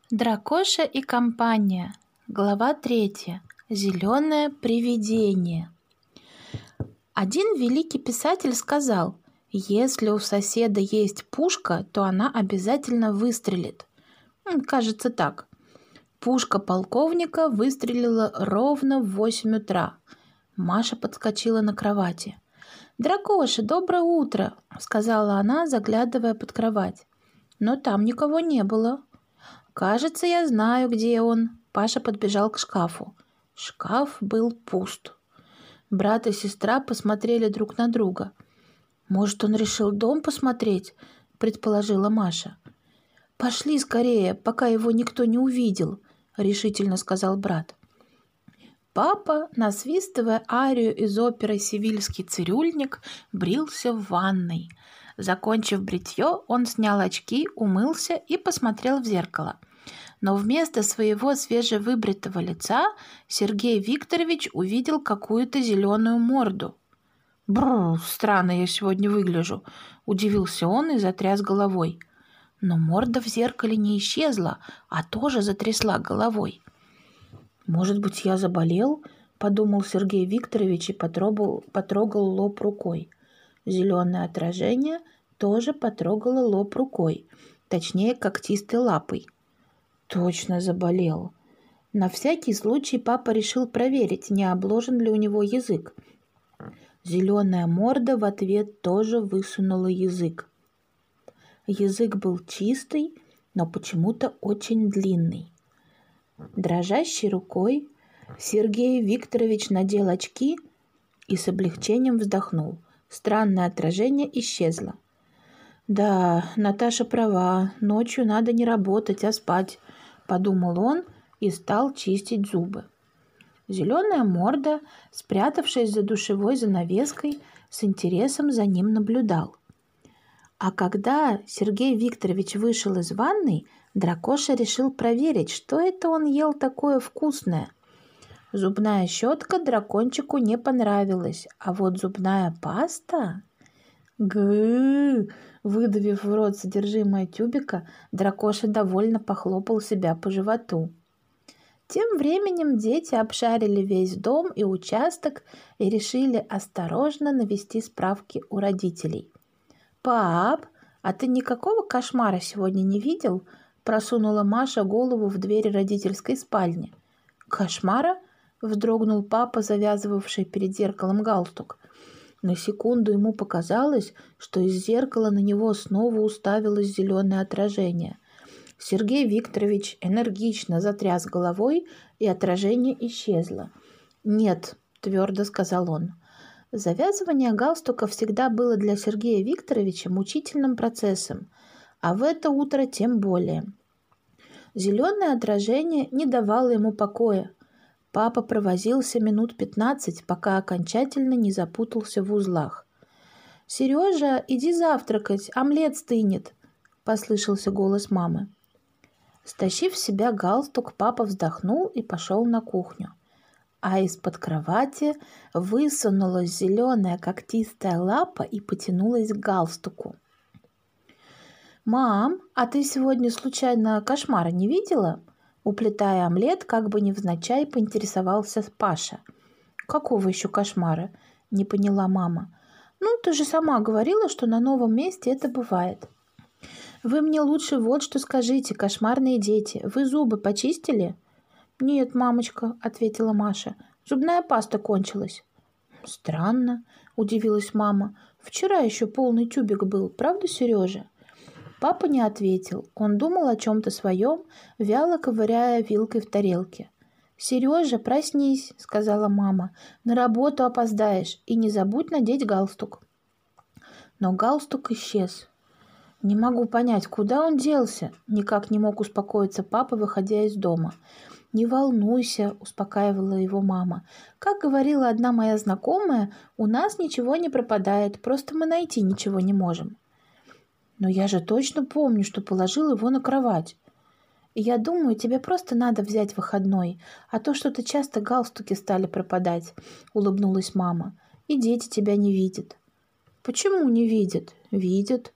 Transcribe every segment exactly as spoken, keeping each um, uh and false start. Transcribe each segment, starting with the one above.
Дракоша и компания. Глава третья. Зеленое привидение. Один великий писатель сказал: если у соседа есть пушка, то она обязательно выстрелит. Кажется, так. Пушка полковника выстрелила ровно в восемь утра. Маша подскочила на кровати. «Дракоша, доброе утро!» — сказала она, заглядывая под кровать. Но там никого не было. «Кажется, я знаю, где он». Паша подбежал к шкафу. Шкаф был пуст. Брат и сестра посмотрели друг на друга. «Может, он решил дом посмотреть?» — предположила Маша. «Пошли скорее, пока его никто не увидел», — решительно сказал брат. Папа, насвистывая арию из оперы «Севильский цирюльник», брился в ванной. Закончив бритье, он снял очки, умылся и посмотрел в зеркало. Но вместо своего свежевыбритого лица Сергей Викторович увидел какую-то зеленую морду. «Бррр, странно я сегодня выгляжу», — удивился он и затряс головой. Но морда в зеркале не исчезла, а тоже затрясла головой. «Может быть, я заболел?» — подумал Сергей Викторович и потрогал, потрогал лоб рукой. Зеленое отражение тоже потрогало лоб рукой, точнее, когтистой лапой. Точно заболел. На всякий случай папа решил проверить, не обложен ли у него язык. Зеленая морда в ответ тоже высунула язык. Язык был чистый, но почему-то очень длинный. Дрожащей рукой Сергей Викторович надел очки и с облегчением вздохнул. Странное отражение исчезло. «Да, Наташа права, ночью надо не работать, а спать», — подумал он и стал чистить зубы. Зеленая морда, спрятавшись за душевой занавеской, с интересом за ним наблюдал. А когда Сергей Викторович вышел из ванной, Дракоша решил проверить, что это он ел такое вкусное. Зубная щетка дракончику не понравилась, а вот зубная паста... Гы! Выдавив в рот содержимое тюбика, Дракоша довольно похлопал себя по животу. Тем временем дети обшарили весь дом и участок и решили осторожно навести справки у родителей. «Пап, а ты никакого кошмара сегодня не видел?» — просунула Маша голову в дверь родительской спальни. «Кошмара?» — вздрогнул папа, завязывавший перед зеркалом галстук. На секунду ему показалось, что из зеркала на него снова уставилось зеленое отражение. Сергей Викторович энергично затряс головой, и отражение исчезло. «Нет», — твердо сказал он. Завязывание галстука всегда было для Сергея Викторовича мучительным процессом, а в это утро тем более. Зеленое отражение не давало ему покоя. Папа провозился минут пятнадцать, пока окончательно не запутался в узлах. «Сережа, иди завтракать, омлет стынет», — послышался голос мамы. Стащив с себя галстук, папа вздохнул и пошел на кухню. А из-под кровати высунулась зеленая когтистая лапа и потянулась к галстуку. «Мам, а ты сегодня случайно кошмара не видела?» Уплетая омлет, как бы невзначай поинтересовался Паша. «Какого еще кошмара?» — не поняла мама. «Ну, ты же сама говорила, что на новом месте это бывает». «Вы мне лучше вот что скажите, кошмарные дети. Вы зубы почистили?» «Нет, мамочка», — ответила Маша. «Зубная паста кончилась». «Странно», — удивилась мама. «Вчера еще полный тюбик был, правда, Сережа?» Папа не ответил. Он думал о чем-то своем, вяло ковыряя вилкой в тарелке. «Сережа, проснись», — сказала мама. «На работу опоздаешь, и не забудь надеть галстук». Но галстук исчез. «Не могу понять, куда он делся?» — никак не мог успокоиться папа, выходя из дома. «Не волнуйся», — успокаивала его мама. «Как говорила одна моя знакомая, у нас ничего не пропадает, просто мы найти ничего не можем». «Но я же точно помню, что положил его на кровать. И я думаю, тебе просто надо взять выходной, а то что-то часто галстуки стали пропадать», — улыбнулась мама. «И дети тебя не видят». «Почему не видят?» «Видят».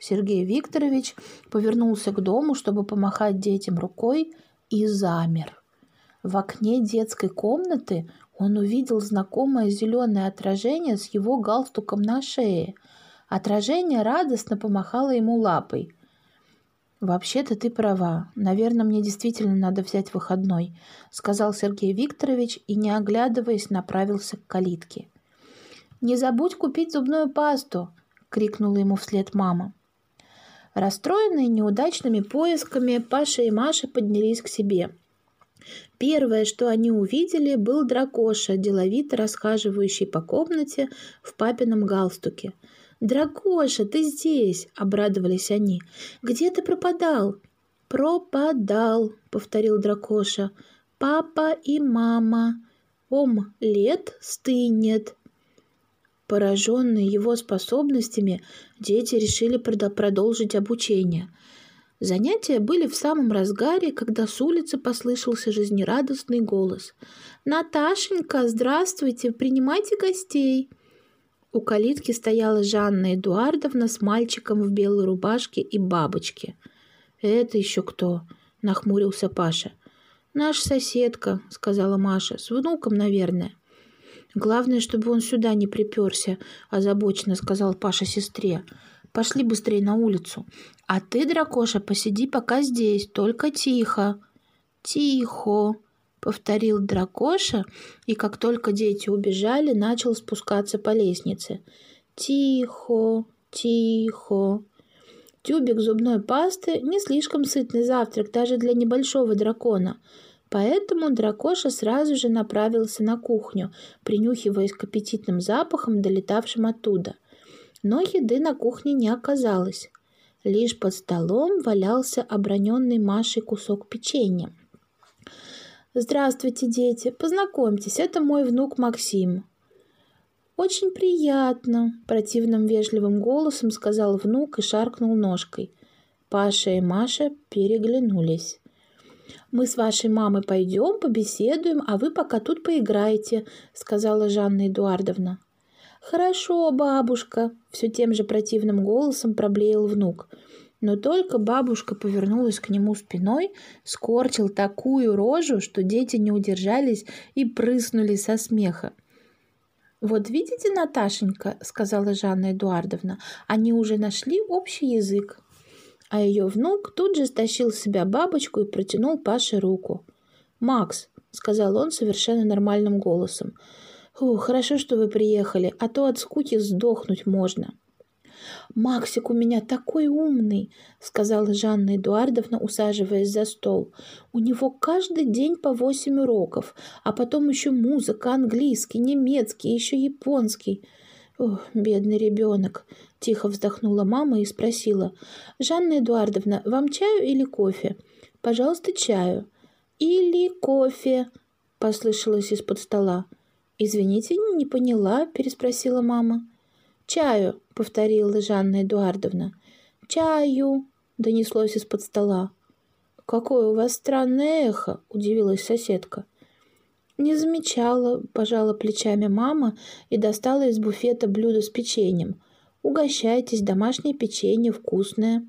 Сергей Викторович повернулся к дому, чтобы помахать детям рукой, и замер. В окне детской комнаты он увидел знакомое зеленое отражение с его галстуком на шее. Отражение радостно помахало ему лапой. «Вообще-то ты права. Наверное, мне действительно надо взять выходной», — сказал Сергей Викторович и, не оглядываясь, направился к калитке. «Не забудь купить зубную пасту!» — крикнула ему вслед мама. Расстроенные неудачными поисками, Паша и Маша поднялись к себе. Первое, что они увидели, был Дракоша, деловито расхаживающий по комнате в папином галстуке. «Дракоша, ты здесь!» — обрадовались они. «Где ты пропадал?» «Пропадал», — повторил Дракоша. «Папа и мама. Омлет стынет». Пораженные его способностями, дети решили продолжить обучение. Занятия были в самом разгаре, когда с улицы послышался жизнерадостный голос. «Наташенька, здравствуйте, принимайте гостей!» У калитки стояла Жанна Эдуардовна с мальчиком в белой рубашке и бабочке. «Это еще кто?» – нахмурился Паша. «Наша соседка», – сказала Маша, – «с внуком, наверное». «Главное, чтобы он сюда не приперся», – озабоченно сказал Паша сестре. «Пошли быстрее на улицу. А ты, Дракоша, посиди пока здесь, только тихо». «Тихо», — повторил Дракоша, и как только дети убежали, начал спускаться по лестнице. «Тихо, тихо». Тюбик зубной пасты — не слишком сытный завтрак даже для небольшого дракона. Поэтому Дракоша сразу же направился на кухню, принюхиваясь к аппетитным запахам, долетавшим оттуда. Но еды на кухне не оказалось. Лишь под столом валялся оброненный Машей кусок печенья. «Здравствуйте, дети! Познакомьтесь, это мой внук Максим». «Очень приятно», – противным вежливым голосом сказал внук и шаркнул ножкой. Паша и Маша переглянулись. «Мы с вашей мамой пойдем, побеседуем, а вы пока тут поиграете», – сказала Жанна Эдуардовна. «Хорошо, бабушка», — все тем же противным голосом проблеял внук. Но только бабушка повернулась к нему спиной, скорчил такую рожу, что дети не удержались и прыснули со смеха. «Вот видите, Наташенька», — сказала Жанна Эдуардовна, — «они уже нашли общий язык». А ее внук тут же стащил с себя бабочку и протянул Паше руку. «Макс», — сказал он совершенно нормальным голосом, — «О, хорошо, что вы приехали, а то от скуки сдохнуть можно». «Максик у меня такой умный», — сказала Жанна Эдуардовна, усаживаясь за стол. «У него каждый день по восемь уроков, а потом еще музыка, английский, немецкий, еще японский». «Ох, бедный ребенок», — тихо вздохнула мама и спросила. «Жанна Эдуардовна, вам чаю или кофе?» «Пожалуйста, чаю». «Или кофе», — послышалось из-под стола. «Извините, не поняла», — переспросила мама. «Чаю», — повторила Жанна Эдуардовна. «Чаю», — донеслось из-под стола. «Какое у вас странное эхо», — удивилась соседка. «Не замечала», — пожала плечами мама и достала из буфета блюдо с печеньем. «Угощайтесь, домашнее печенье, вкусное».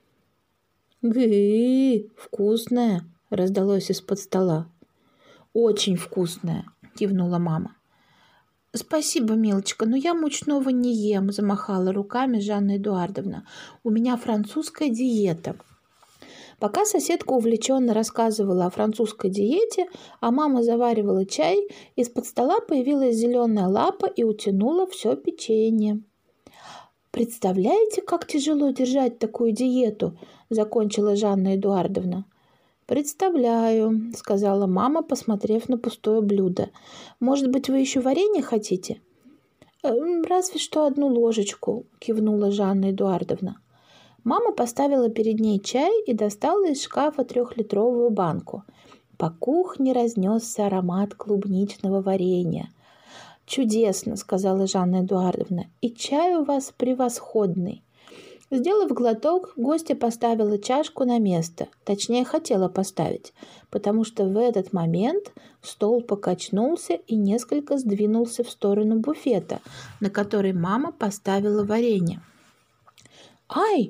«Гы, вкусное», — раздалось из-под стола. «Очень вкусное», — кивнула мама. «Спасибо, милочка, но я мучного не ем», — замахала руками Жанна Эдуардовна. «У меня французская диета». Пока соседка увлеченно рассказывала о французской диете, а мама заваривала чай, из-под стола появилась зеленая лапа и утянула все печенье. «Представляете, как тяжело держать такую диету?» — закончила Жанна Эдуардовна. «Представляю», — сказала мама, посмотрев на пустое блюдо. «Может быть, вы еще варенье хотите?» «Разве что одну ложечку», — кивнула Жанна Эдуардовна. Мама поставила перед ней чай и достала из шкафа трехлитровую банку. По кухне разнесся аромат клубничного варенья. «Чудесно», — сказала Жанна Эдуардовна, — «и чай у вас превосходный». Сделав глоток, гостья поставила чашку на место, точнее, хотела поставить, потому что в этот момент стол покачнулся и несколько сдвинулся в сторону буфета, на который мама поставила варенье. «Ай!»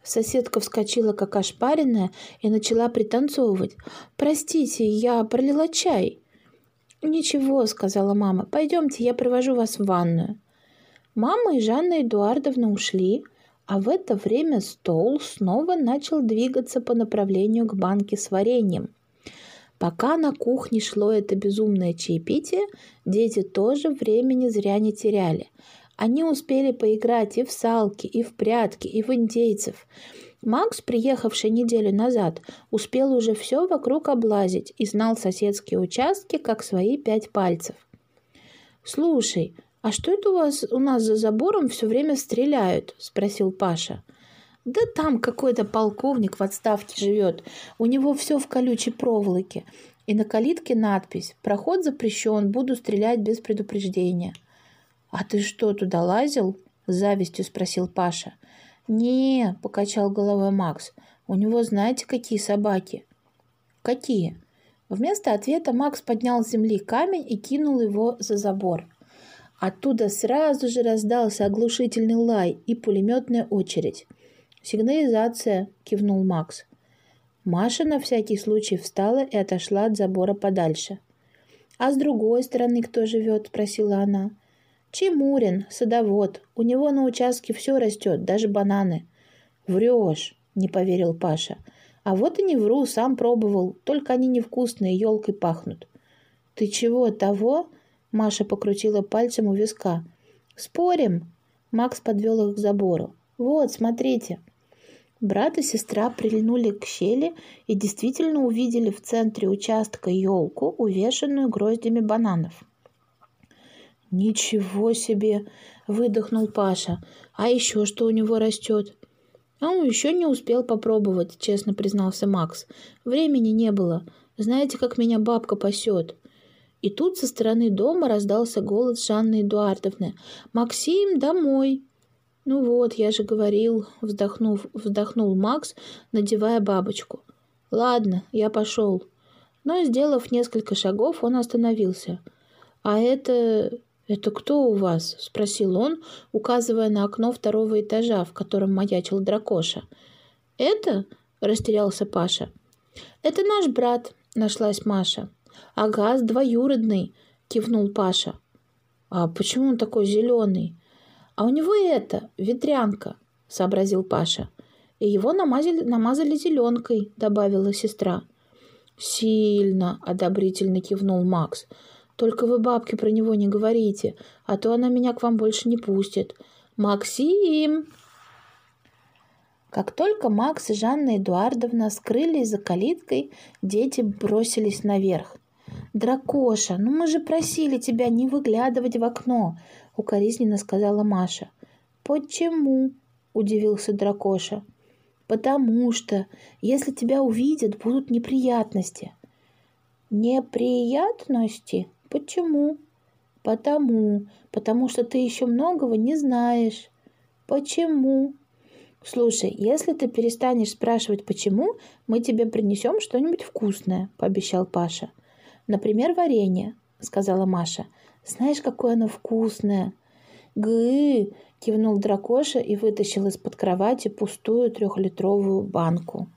Соседка вскочила, как ошпаренная, и начала пританцовывать. «Простите, я пролила чай». «Ничего», — сказала мама, — «пойдемте, я провожу вас в ванную». Мама и Жанна Эдуардовна ушли, а в это время стол снова начал двигаться по направлению к банке с вареньем. Пока на кухне шло это безумное чаепитие, дети тоже времени зря не теряли. Они успели поиграть и в салки, и в прятки, и в индейцев. Макс, приехавший неделю назад, успел уже все вокруг облазить и знал соседские участки, как свои пять пальцев. «Слушай, а что это у вас у нас за забором все время стреляют?» – спросил Паша. «Да там какой-то полковник в отставке живет. У него все в колючей проволоке. И на калитке надпись: «Проход запрещен, буду стрелять без предупреждения». «А ты что, туда лазил?» – с завистью спросил Паша. «Не», – покачал головой Макс. «У него знаете, какие собаки?» «Какие?» Вместо ответа Макс поднял с земли камень и кинул его за забор. Оттуда сразу же раздался оглушительный лай и пулеметная очередь. «Сигнализация», — кивнул Макс. Маша на всякий случай встала и отошла от забора подальше. «А с другой стороны кто живет?» — спросила она. «Чемурин, садовод. У него на участке все растет, даже бананы». «Врешь», — не поверил Паша. «А вот и не вру, сам пробовал, только они невкусные, елкой пахнут». «Ты чего, того?» — Маша покрутила пальцем у виска. «Спорим?» — Макс подвел их к забору. «Вот, смотрите». Брат и сестра прильнули к щели и действительно увидели в центре участка елку, увешанную гроздями бананов. «Ничего себе!» — выдохнул Паша. «А еще что у него растет?» «А он еще не успел попробовать», — честно признался Макс. «Времени не было. Знаете, как меня бабка пасет?» И тут со стороны дома раздался голос Жанны Эдуардовны. «Максим, домой!» «Ну вот, я же говорил», — вздохнув, вздохнул Макс, надевая бабочку. «Ладно, я пошел». Но, сделав несколько шагов, он остановился. «А это... это кто у вас?» — спросил он, указывая на окно второго этажа, в котором маячил дракоша. «Это?» — растерялся Паша. «Это наш брат», — нашлась Маша. «Ага, двоюродный», — кивнул Паша. «А почему он такой зеленый?» «А у него это, ветрянка», — сообразил Паша. «И его намазали, намазали зеленкой», — добавила сестра. «Сильно», — одобрительно кивнул Макс. «Только вы бабке про него не говорите, а то она меня к вам больше не пустит. Максим!» Как только Макс и Жанна Эдуардовна скрылись за калиткой, дети бросились наверх. «Дракоша, ну мы же просили тебя не выглядывать в окно», — укоризненно сказала Маша. «Почему?» — удивился Дракоша. «Потому что, если тебя увидят, будут неприятности». «Неприятности? Почему?» «Потому, потому что ты еще многого не знаешь». «Почему?» «Слушай, если ты перестанешь спрашивать «почему», мы тебе принесем что-нибудь вкусное», — пообещал Паша. «Например, варенье», — сказала Маша. «Знаешь, какое оно вкусное?» «Гы!» — кивнул Дракоша и вытащил из-под кровати пустую трехлитровую банку.